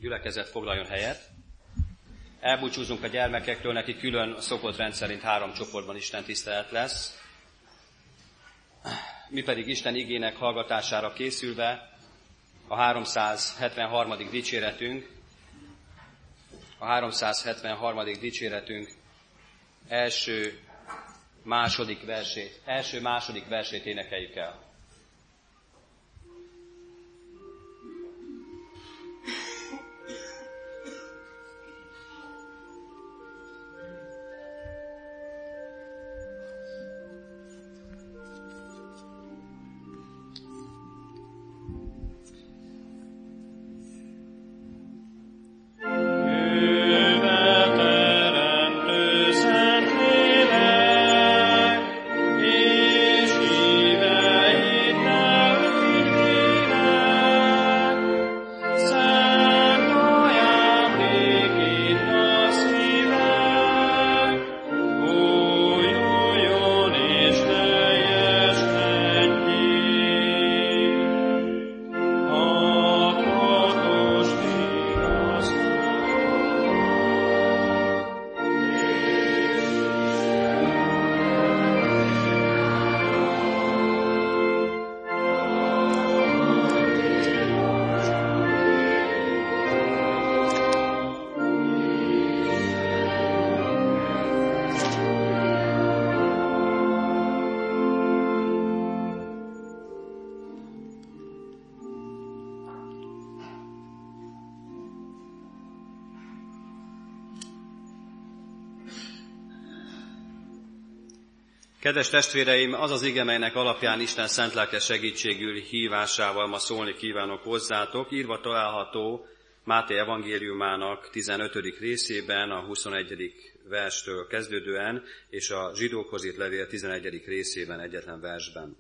Gyülekezet foglaljon helyet. Elbúcsúzunk a gyermekektől, neki külön a szokott rendszerint 3 csoportban Isten tisztelet lesz. Mi pedig Isten igének hallgatására készülve a 373. dicséretünk, első-második versét énekeljük el. Kedves testvéreim, az az ige, melynek alapján Isten szent lelke segítségül hívásával ma szólni kívánok hozzátok, írva található Máté evangéliumának 15. részében, a 21. verstől kezdődően, és a Zsidókhoz írt levél 11. részében, egyetlen versben.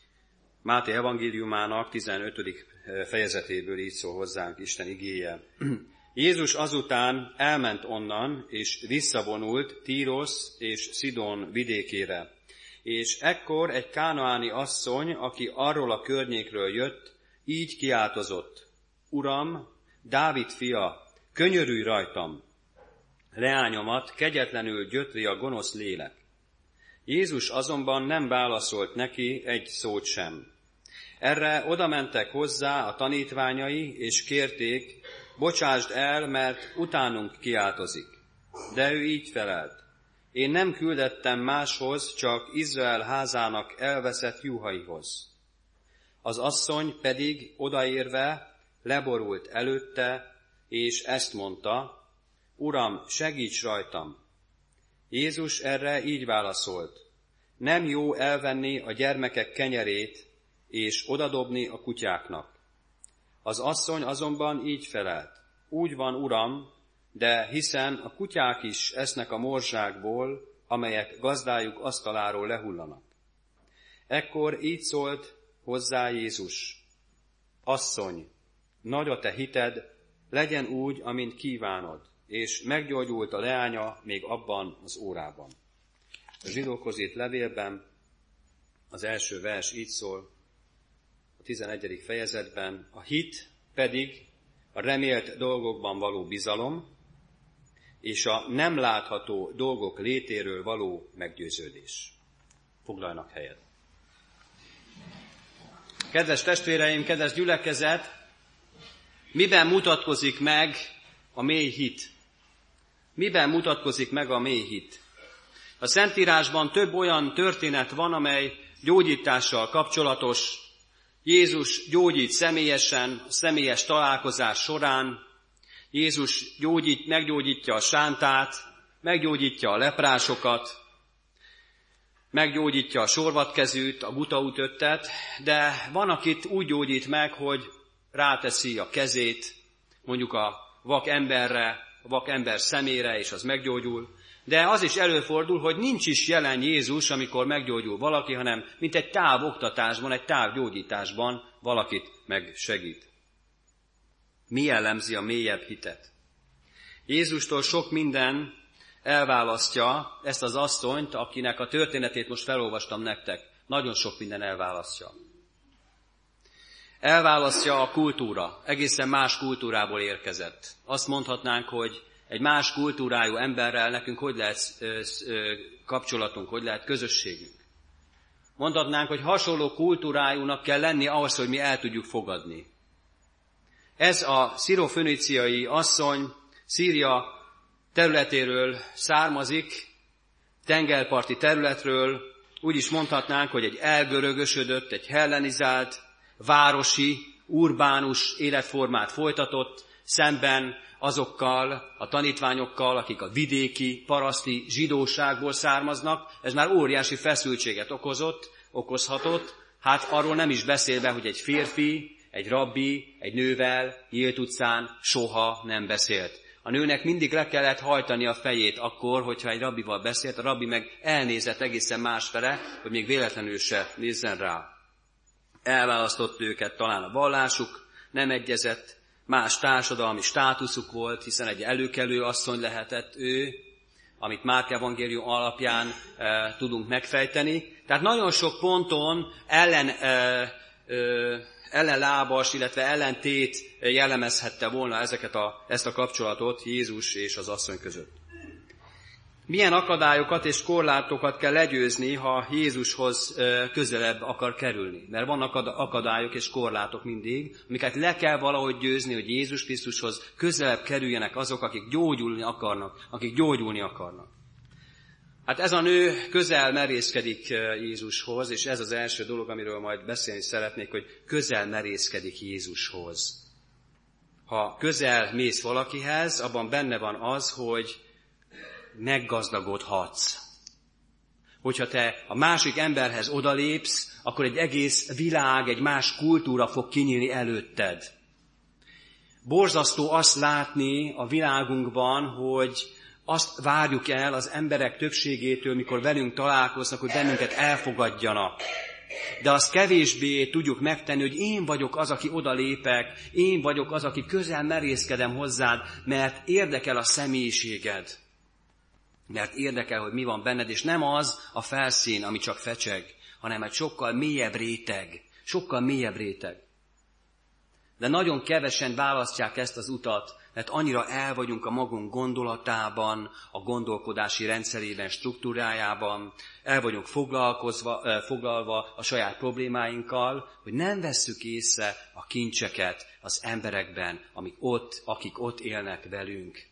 Máté evangéliumának 15. fejezetéből így szól hozzánk Isten igéje. Jézus azután elment onnan, és visszavonult Tírosz és Szidón vidékére. És ekkor egy kánaáni asszony, aki arról a környékről jött, így kiáltozott: Uram, Dávid fia, könyörülj rajtam! Leányomat kegyetlenül gyötri a gonosz lélek. Jézus azonban nem válaszolt neki egy szót sem. Erre odamentek hozzá a tanítványai, és kérték: Bocsásd el, mert utánunk kiáltozik. De ő így felelt: Én nem küldettem máshoz, csak Izrael házának elveszett juhaihoz. Az asszony pedig odaérve leborult előtte, és ezt mondta: Uram, segíts rajtam! Jézus erre így válaszolt: Nem jó elvenni a gyermekek kenyerét, és odadobni a kutyáknak. Az asszony azonban így felelt: Úgy van, Uram, de hiszen a kutyák is esznek a morzsákból, amelyek gazdájuk asztaláról lehullanak. Ekkor így szólt hozzá Jézus: Asszony, nagy a te hited, legyen úgy, amint kívánod, és meggyógyult a leánya még abban az órában. A Zsidókhoz írt levélben az első vers így szól, a 11. fejezetben: A hit pedig a remélt dolgokban való bizalom, és a nem látható dolgok létéről való meggyőződés. Foglaljanak helyet. Kedves testvéreim, kedves gyülekezet, miben mutatkozik meg a mély hit? Miben mutatkozik meg a mély hit? A Szentírásban több olyan történet van, amely gyógyítással kapcsolatos. Jézus gyógyít személyesen, a személyes találkozás során. Jézus meggyógyítja a sántát, meggyógyítja a leprásokat, meggyógyítja a sorvadkezűt, a butaütöttet, de van, akit úgy gyógyít meg, hogy ráteszi a kezét, mondjuk a vak emberre, a vak ember szemére, és az meggyógyul. De az is előfordul, hogy nincs is jelen Jézus, amikor meggyógyul valaki, hanem mint egy távoktatásban, egy távgyógyításban valakit megsegít. Mi jellemzi a mélyebb hitet? Jézustól sok minden elválasztja ezt az asszonyt, akinek a történetét most felolvastam nektek. Nagyon sok minden elválasztja. Elválasztja a kultúra, egészen más kultúrából érkezett. Azt mondhatnánk, hogy egy más kultúrájú emberrel nekünk hogy lehet kapcsolatunk, hogy lehet közösségünk. Mondhatnánk, hogy hasonló kultúrájúnak kell lenni ahhoz, hogy mi el tudjuk fogadni. Ez a szíro-föníciai asszony Szíria területéről származik, tengerparti területről, úgy is mondhatnánk, hogy egy elgörögösödött, egy hellenizált, városi, urbánus életformát folytatott, szemben azokkal a tanítványokkal, akik a vidéki, paraszti zsidóságból származnak. Ez már óriási feszültséget okozhatott, hát arról nem is beszélve, hogy egy férfi, egy rabbi, egy nővel nyílt utcán soha nem beszélt. A nőnek mindig le kellett hajtani a fejét akkor, hogyha egy rabbival beszélt, a rabbi meg elnézett egészen másfele, hogy még véletlenül se nézzen rá. Elválasztott őket talán a vallásuk, nem egyezett, más társadalmi státuszuk volt, hiszen egy előkelő asszony lehetett ő, amit Márk evangélium alapján tudunk megfejteni. Tehát nagyon sok ponton ellenlábas, illetve ellentét jellemezhette volna ezt a kapcsolatot Jézus és az asszony között. Milyen akadályokat és korlátokat kell legyőzni, ha Jézushoz közelebb akar kerülni? Mert vannak akadályok és korlátok mindig, amiket le kell valahogy győzni, hogy Jézus Krisztushoz közelebb kerüljenek azok, akik gyógyulni akarnak. Hát ez a nő közel merészkedik Jézushoz, és ez az első dolog, amiről majd beszélni szeretnék, hogy közel merészkedik Jézushoz. Ha közel mész valakihez, abban benne van az, hogy meggazdagodhatsz. Hogyha te a másik emberhez odalépsz, akkor egy egész világ, egy más kultúra fog kinyílni előtted. Borzasztó azt látni a világunkban, hogy azt várjuk el az emberek többségétől, mikor velünk találkoznak, hogy bennünket elfogadjanak. De azt kevésbé tudjuk megtenni, hogy én vagyok az, aki odalépek, én vagyok az, aki közel merészkedem hozzád, mert érdekel a személyiséged. Mert érdekel, hogy mi van benned, és nem az a felszín, ami csak fecseg, hanem egy sokkal mélyebb réteg. De nagyon kevesen választják ezt az utat, mert annyira el vagyunk a magunk gondolatában, a gondolkodási rendszerében, struktúrájában, el vagyunk foglalva a saját problémáinkkal, hogy nem vesszük észre a kincseket az emberekben, akik ott élnek velünk.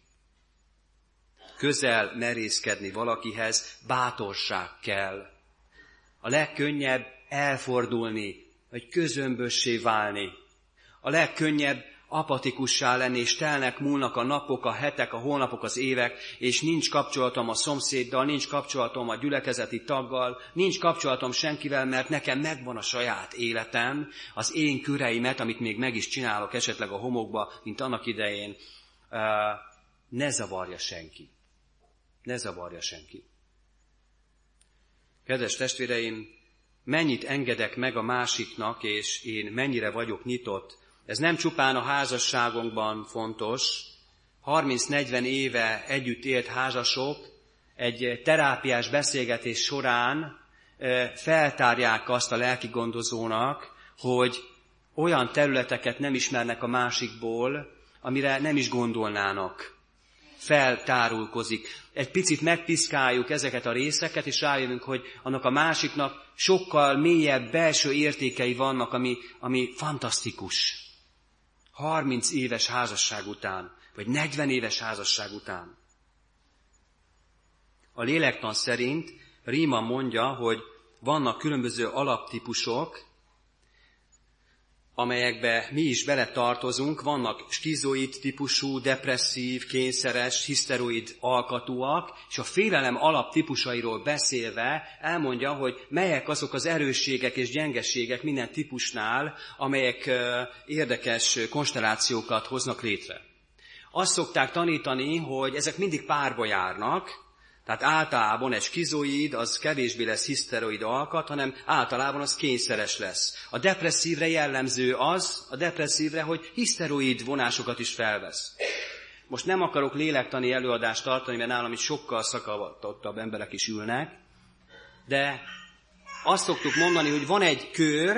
Közel merészkedni valakihez bátorság kell. A legkönnyebb elfordulni, vagy közömbössé válni. A legkönnyebb apatikussá lenni, és múlnak a napok, a hetek, a hónapok, az évek, és nincs kapcsolatom a szomszéddal, nincs kapcsolatom a gyülekezeti taggal, nincs kapcsolatom senkivel, mert nekem megvan a saját életem, az én köreimet, amit még meg is csinálok esetleg a homokba, mint annak idején, ne zavarja senki. Ne zavarja senki. Kedves testvéreim, mennyit engedek meg a másiknak, és én mennyire vagyok nyitott. Ez nem csupán a házasságunkban fontos. 30-40 éve együtt élt házasok egy terápiás beszélgetés során feltárják azt a lelkigondozónak, hogy olyan területeket nem ismernek a másikból, amire nem is gondolnának. Feltárulkozik. Egy picit megpiszkáljuk ezeket a részeket, és rájövünk, hogy annak a másiknak sokkal mélyebb belső értékei vannak, ami fantasztikus. 30 éves házasság után, vagy 40 éves házasság után. A lélektan szerint Riemann mondja, hogy vannak különböző alaptípusok, amelyekbe mi is beletartozunk, vannak skizoid típusú, depresszív, kényszeres, hiszteroid alkatúak, és a félelem alaptípusairól beszélve elmondja, hogy melyek azok az erősségek és gyengeségek minden típusnál, amelyek érdekes konstellációkat hoznak létre. Azt szokták tanítani, hogy ezek mindig párba járnak, tehát általában egy skizoid az kevésbé lesz hiszteroid alkat, hanem általában az kényszeres lesz. A depresszívre jellemző a depresszívre, hogy hiszteroid vonásokat is felvesz. Most nem akarok lélektani előadást tartani, mert nálam is sokkal szakavatottabb emberek is ülnek, de azt szoktuk mondani, hogy van egy kör,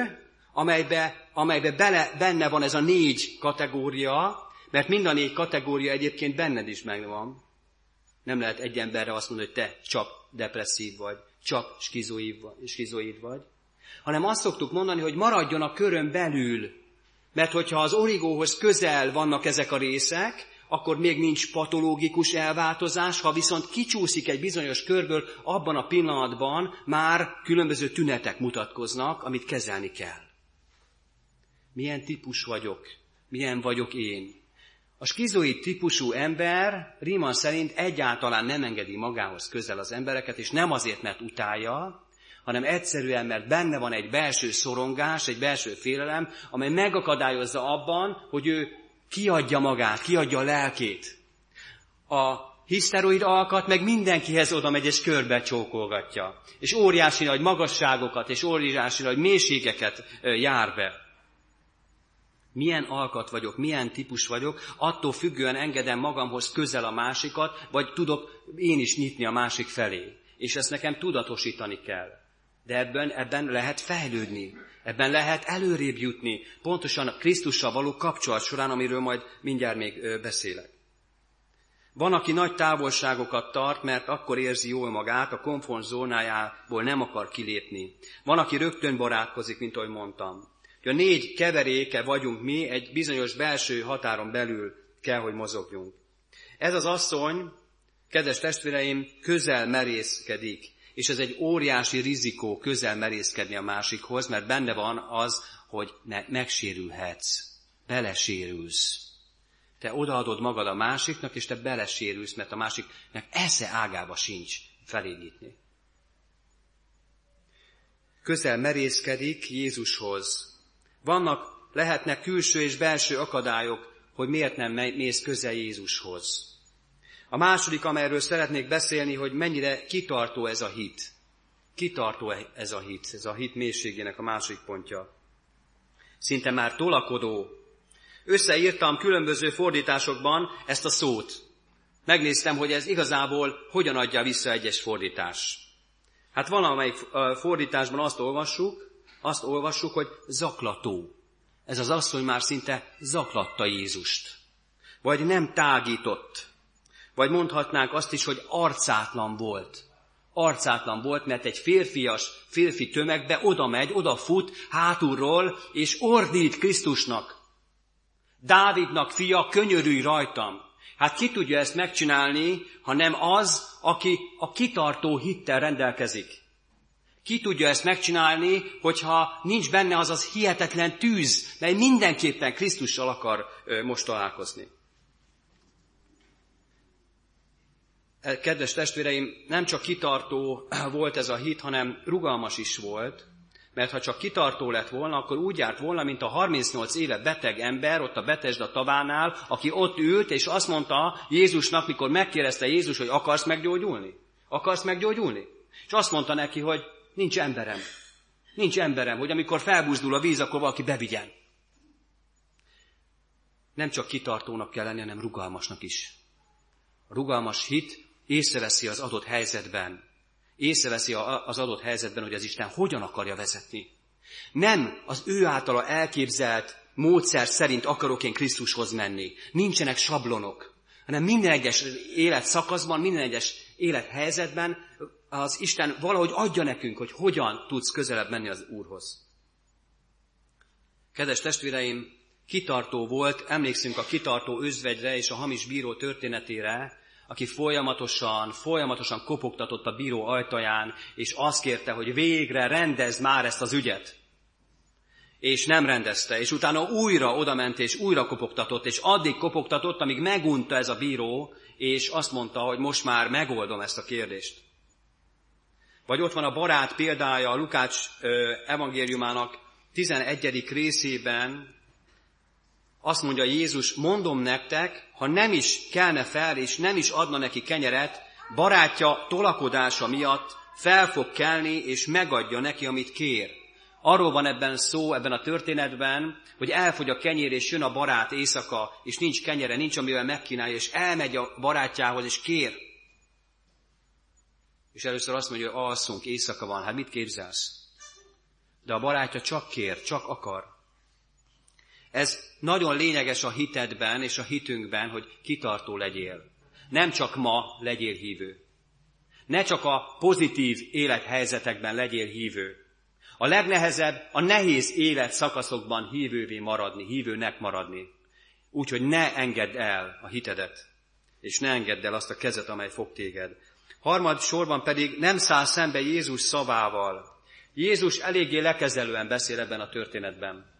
amelybe benne van ez a 4 kategória, mert mind a 4 kategória egyébként benned is megvan. Nem lehet egy emberre azt mondani, hogy te csak depresszív vagy, csak skizoid vagy, hanem azt szoktuk mondani, hogy maradjon a körön belül, mert hogyha az origóhoz közel vannak ezek a részek, akkor még nincs patológikus elváltozás, ha viszont kicsúszik egy bizonyos körből, abban a pillanatban már különböző tünetek mutatkoznak, amit kezelni kell. Milyen típus vagyok? Milyen vagyok én? A skizoid típusú ember Riemann szerint egyáltalán nem engedi magához közel az embereket, és nem azért, mert utálja, hanem egyszerűen, mert benne van egy belső szorongás, egy belső félelem, amely megakadályozza abban, hogy ő kiadja magát, kiadja a lelkét. A hiszteroid alkat meg mindenkihez oda megy és körbe csókolgatja. És óriási nagy magasságokat és óriási nagy mélységeket jár be. Milyen alkat vagyok, milyen típus vagyok, attól függően engedem magamhoz közel a másikat, vagy tudok én is nyitni a másik felé. És ezt nekem tudatosítani kell. De ebben lehet fejlődni, ebben lehet előrébb jutni, pontosan a Krisztussal való kapcsolat során, amiről majd mindjárt még beszélek. Van, aki nagy távolságokat tart, mert akkor érzi jól magát, a komfortzónájából nem akar kilépni. Van, aki rögtön barátkozik, mint ahogy mondtam. A 4 keveréke vagyunk mi, egy bizonyos belső határon belül kell, hogy mozogjunk. Ez az asszony, kedves testvéreim, közel merészkedik, és ez egy óriási rizikó közel merészkedni a másikhoz, mert benne van az, hogy megsérülhetsz, belesérülsz. Te odaadod magad a másiknak, és te belesérülsz, mert a másiknak esze ágába sincs feléd nyitni. Közel merészkedik Jézushoz. Lehetnek külső és belső akadályok, hogy miért nem mész közel Jézushoz. A második, amelyről szeretnék beszélni, hogy mennyire kitartó ez a hit. Kitartó ez a hit mélységének a másik pontja. Szinte már tolakodó. Összeírtam különböző fordításokban ezt a szót. Megnéztem, hogy ez igazából hogyan adja vissza egyes fordítás. Hát valamelyik fordításban azt olvassuk, hogy zaklató. Ez az asszony már szinte zaklatta Jézust. Vagy nem tágított. Vagy mondhatnánk azt is, hogy arcátlan volt. Arcátlan volt, mert egy férfi tömegbe odafut hátulról, és ordít Krisztusnak. Dávidnak fia, könyörülj rajtam. Hát ki tudja ezt megcsinálni, ha nem az, aki a kitartó hittel rendelkezik. Ki tudja ezt megcsinálni, hogyha nincs benne az hihetetlen tűz, mely mindenképpen Krisztussal akar most találkozni. Kedves testvéreim, nem csak kitartó volt ez a hit, hanem rugalmas is volt, mert ha csak kitartó lett volna, akkor úgy járt volna, mint a 38 éve beteg ember ott a Betesda tavánál, aki ott ült, és azt mondta Jézusnak, mikor megkérdezte Jézus, hogy akarsz meggyógyulni? Akarsz meggyógyulni? És azt mondta neki, hogy nincs emberem, hogy amikor felbuzdul a víz, akkor valaki bevigyen. Nem csak kitartónak kell lenni, hanem rugalmasnak is. A rugalmas hit észreveszi az adott helyzetben, hogy az Isten hogyan akarja vezetni. Nem az ő általa elképzelt módszer szerint akarok én Krisztushoz menni. Nincsenek sablonok, hanem minden egyes életszakaszban, minden egyes élethelyzetben az Isten valahogy adja nekünk, hogy hogyan tudsz közelebb menni az Úrhoz. Kedves testvéreim, kitartó volt, emlékszünk a kitartó özvegyre és a hamis bíró történetére, aki folyamatosan kopogtatott a bíró ajtaján, és azt kérte, hogy végre rendezd már ezt az ügyet. És nem rendezte, és utána újra odament, és újra kopogtatott, és addig kopogtatott, amíg megunta ez a bíró, és azt mondta, hogy most már megoldom ezt a kérdést. Vagy ott van a barát példája a Lukács evangéliumának 11. részében, azt mondja Jézus, mondom nektek, ha nem is kelne fel, és nem is adna neki kenyeret, barátja tolakodása miatt fel fog kelni, és megadja neki, amit kér. Arról van ebben szó, ebben a történetben, hogy elfogy a kenyér, és jön a barát éjszaka, és nincs kenyere, nincs amivel megkínálja, és elmegy a barátjához, és kér. És először azt mondja, hogy alszunk, éjszaka van, hát mit képzelsz? de a barátja csak kér, csak akar. Ez nagyon lényeges a hitedben és a hitünkben, hogy kitartó legyél. Nem csak ma legyél hívő. Ne csak a pozitív élethelyzetekben legyél hívő. A legnehezebb, a nehéz életszakaszokban hívővé maradni, hívőnek maradni. Úgyhogy ne engedd el a hitedet, és ne engedd el azt a kezet, amely fog téged. Harmadsorban pedig nem száll szembe Jézus szavával. Jézus eléggé lekezelően beszél ebben a történetben.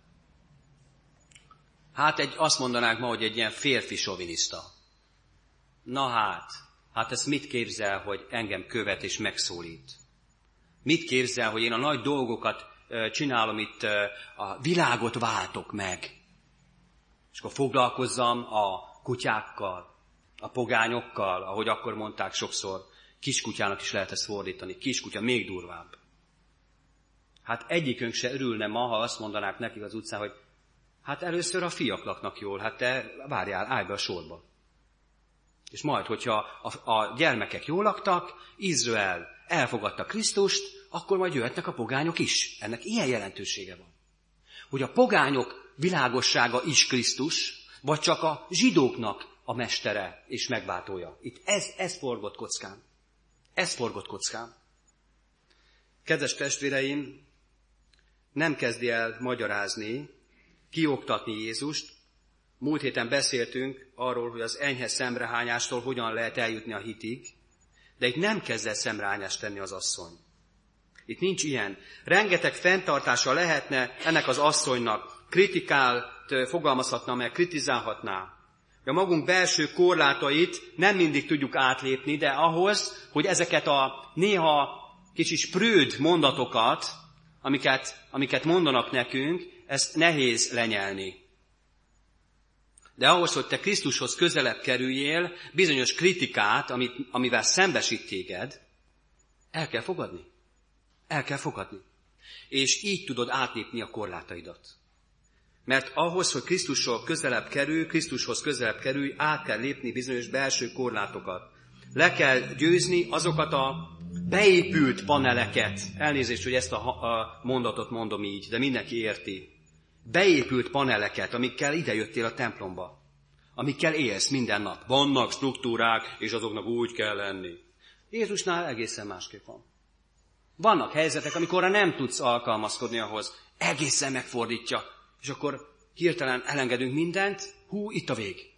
Azt mondanák ma, hogy egy ilyen férfi soviniszta. Na hát ezt mit képzel, hogy engem követ és megszólít? Mit képzel, hogy én a nagy dolgokat csinálom itt, a világot váltok meg? És akkor foglalkozzam a kutyákkal, a pogányokkal, ahogy akkor mondták sokszor. Kiskutyának is lehet ezt fordítani. Kiskutya még durvább. Hát egyikünk se örülne ma, ha azt mondanák nekik az utcán, hogy hát először a fiak laknak jól, hát te várjál, állj be a sorba. És majd, hogyha a gyermekek jól laktak, Izrael elfogadta Krisztust, akkor majd jöhetnek a pogányok is. Ennek ilyen jelentősége van. Hogy a pogányok világossága is Krisztus, vagy csak a zsidóknak a mestere és megváltója. Itt ez forgott kockán. Ez forgott kockán. Kedves testvéreim, nem kezdi el magyarázni, kioktatni Jézust. Múlt héten beszéltünk arról, hogy az enyhe szemrehányástól hogyan lehet eljutni a hitig, de itt nem kezd el szemrehányást tenni az asszony. Itt nincs ilyen. Rengeteg fenntartása lehetne ennek az asszonynak, kritikát fogalmazhatna meg, kritizálhatná. A magunk belső korlátait nem mindig tudjuk átlépni, de ahhoz, hogy ezeket a néha kicsit sprőd mondatokat, amiket mondanak nekünk, ezt nehéz lenyelni. De ahhoz, hogy te Krisztushoz közelebb kerüljél, bizonyos kritikát, amivel szembesít téged, el kell fogadni. El kell fogadni. És így tudod átlépni a korlátaidat. Mert ahhoz, hogy Krisztushoz közelebb kerülj, át kell lépni bizonyos belső korlátokat. Le kell győzni azokat a beépült paneleket. Elnézést, hogy ezt a mondatot mondom így, de mindenki érti. Beépült paneleket, amikkel idejöttél a templomba. Amikkel élsz minden nap. Vannak struktúrák, és azoknak úgy kell lenni. Jézusnál egészen másképp van. Vannak helyzetek, amikor nem tudsz alkalmazkodni ahhoz. Egészen megfordítja. És akkor hirtelen elengedünk mindent. Itt a vég.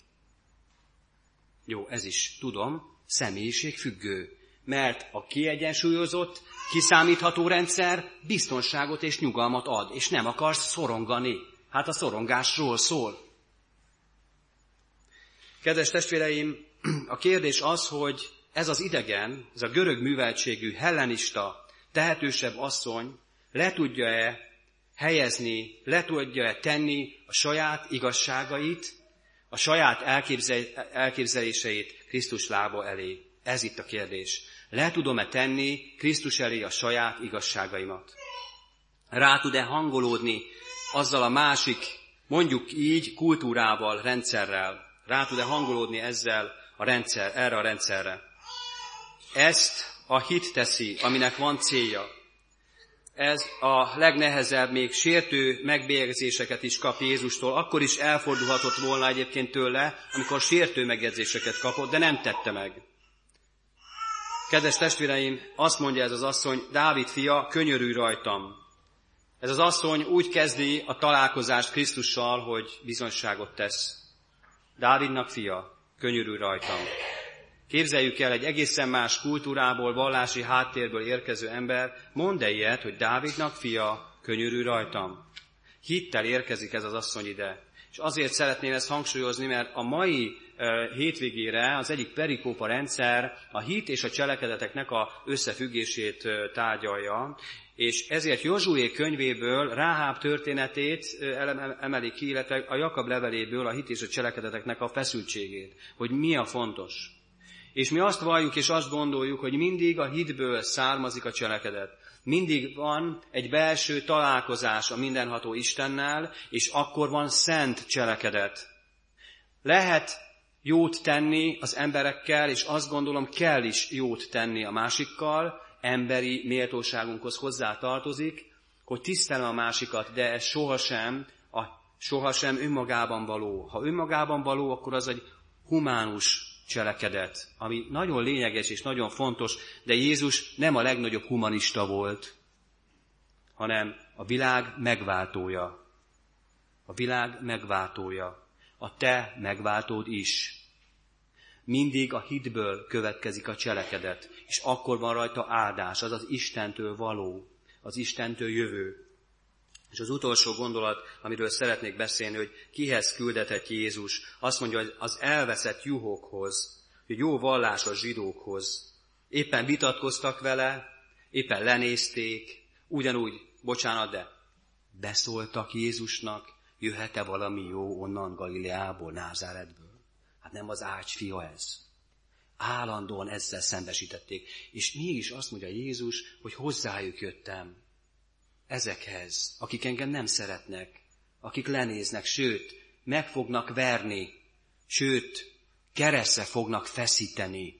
Jó, ez is, tudom, személyiségfüggő. Mert a kiegyensúlyozott, kiszámítható rendszer biztonságot és nyugalmat ad, és nem akarsz szorongani. Hát a szorongásról szól. Kedves testvéreim, a kérdés az, hogy ez az idegen, ez a görög műveltségű, hellenista, tehetősebb asszony le tudja-e helyezni, le tudja-e tenni a saját igazságait, a saját elképzeléseit Krisztus lába elé. Ez itt a kérdés. Le tudom-e tenni Krisztus elé a saját igazságaimat? Rá tud-e hangolódni azzal a másik, mondjuk így, kultúrával, rendszerrel? Rá tud-e hangolódni erre a rendszerre? Ezt a hit teszi, aminek van célja. Ez a legnehezebb, még sértő megbélyegzéseket is kap Jézustól. Akkor is elfordulhatott volna egyébként tőle, amikor sértő megjegyzéseket kapott, de nem tette meg. Kedves testvéreim, azt mondja ez az asszony, Dávid fia, könyörülj rajtam. Ez az asszony úgy kezdi a találkozást Krisztussal, hogy bizonyságot tesz. Dávidnak fia, könyörülj rajtam. Képzeljük el, egy egészen más kultúrából, vallási háttérből érkező ember mond ilyet, hogy Dávidnak fia, könyörülj rajtam. Hittel érkezik ez az asszony ide. És azért szeretném ezt hangsúlyozni, mert a mai hétvégére az egyik perikópa rendszer a hit és a cselekedeteknek a összefüggését tárgyalja, és ezért Jozsué könyvéből Ráháb történetét emeli ki, illetve a Jakab leveléből a hit és a cselekedeteknek a feszültségét, hogy mi a fontos. És mi azt valljuk és azt gondoljuk, hogy mindig a hitből származik a cselekedet. Mindig van egy belső találkozás a mindenható Istennel, és akkor van szent cselekedet. Lehet jót tenni az emberekkel, és azt gondolom, kell is jót tenni a másikkal, emberi méltóságunkhoz hozzá tartozik, hogy tisztelem a másikat, de ez sohasem önmagában való. Ha önmagában való, akkor az egy humánus cselekedet, ami nagyon lényeges és nagyon fontos, de Jézus nem a legnagyobb humanista volt, hanem a világ megváltója. A világ megváltója. A te megváltód is. Mindig a hitből következik a cselekedet, és akkor van rajta áldás, az az Istentől való, az Istentől jövő. És az utolsó gondolat, amiről szeretnék beszélni, hogy kihez küldetett Jézus, azt mondja, hogy az elveszett juhokhoz, hogy jó vallásos zsidókhoz. Éppen vitatkoztak vele, éppen lenézték, ugyanúgy, de beszóltak Jézusnak, jöhet-e valami jó onnan Galileából, Názáretből? Hát nem az ács fia ez. Állandóan ezzel szembesítették. És mégis azt mondja Jézus, hogy hozzájuk jöttem. Ezekhez, akik engem nem szeretnek, akik lenéznek, sőt, meg fognak verni, sőt, keresztre fognak feszíteni.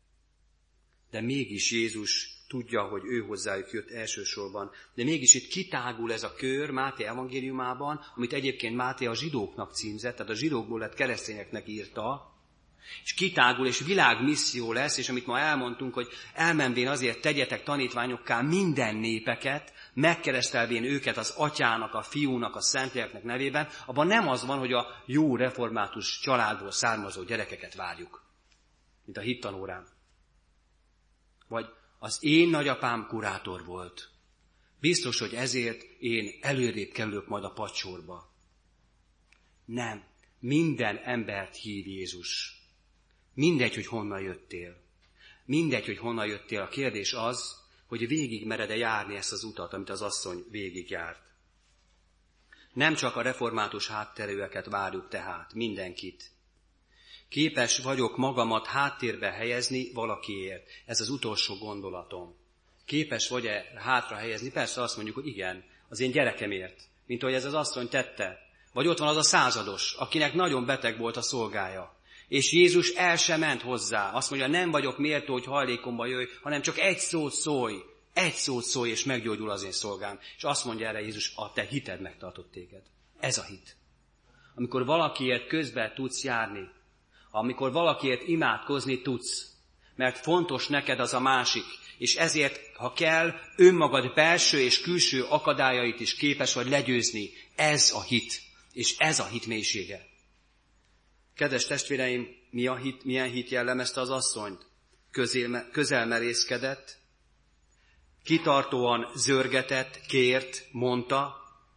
De mégis Jézus tudja, hogy ő hozzájuk jött elsősorban. De mégis itt kitágul ez a kör Máté evangéliumában, amit egyébként Máté a zsidóknak címzett, tehát a zsidókból lett keresztényeknek írta, és kitágul, és világmisszió lesz, és amit ma elmondtunk, hogy elmenvén azért tegyetek tanítványokká minden népeket, megkeresztelvén őket az Atyának, a Fiúnak, a Szentléleknek nevében, abban nem az van, hogy a jó református családból származó gyerekeket várjuk, mint a hittanórán. Vagy az én nagyapám kurátor volt. Biztos, hogy ezért én előrébb kerülök majd a padsorba. Nem. Minden embert hív Jézus. Mindegy, hogy honnan jöttél. Mindegy, hogy honnan jöttél. A kérdés az, hogy végig mered-e járni ezt az utat, amit az asszony végigjárt. Nem csak a református hátterűeket várjuk tehát, mindenkit. Képes vagyok magamat háttérbe helyezni valakiért. Ez az utolsó gondolatom. Képes vagy-e hátra helyezni? Persze azt mondjuk, hogy igen, az én gyerekemért, mint ahogy ez az asszony tette. Vagy ott van az a százados, akinek nagyon beteg volt a szolgája. És Jézus el sem ment hozzá. Azt mondja, nem vagyok méltó, hogy hajlékomba jöjj, hanem csak egy szót szólj, és meggyógyul az én szolgám. És azt mondja erre Jézus, a te hited megtartott téged. Ez a hit. Amikor valakiért közbe tudsz járni, amikor valakiért imádkozni tudsz, mert fontos neked az a másik, és ezért, ha kell, önmagad belső és külső akadályait is képes vagy legyőzni. Ez a hit, és ez a hit mélysége. Kedves testvéreim, milyen hit jellemezte az asszonyt? Közelmerészkedett, kitartóan zörgetett, kért, mondta,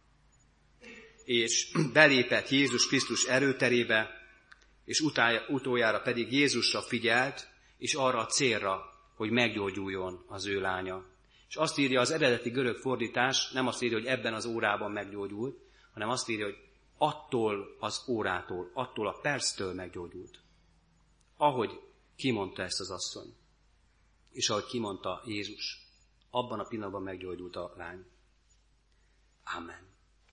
és belépett Jézus Krisztus erőterébe, és utoljára pedig Jézusra figyelt, és arra a célra, hogy meggyógyuljon az ő lánya. És azt írja az eredeti görög fordítás, nem azt írja, hogy ebben az órában meggyógyult, hanem azt írja, hogy attól az órától, attól a perctől meggyógyult. Ahogy kimondta ezt az asszony, és ahogy kimondta Jézus, abban a pillanatban meggyógyult a lány. Amen.